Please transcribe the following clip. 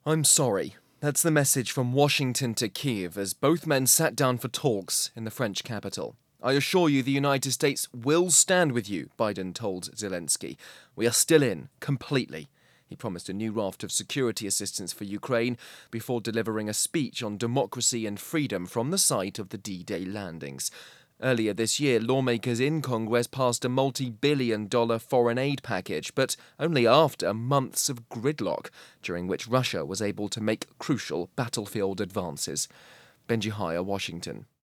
I'm sorry. That's the message from Washington to Kiev as both men sat down for talks in the French capital. I assure you the United States will stand with you, Biden told Zelensky. We are still in, completely. He promised a new raft of security assistance for Ukraine before delivering a speech on democracy and freedom from the site of the D-Day landings. Earlier this year, lawmakers in Congress passed a multi-billion-dollar foreign aid package, but only after months of gridlock, during which Russia was able to make crucial battlefield advances. Benji Hire, Washington.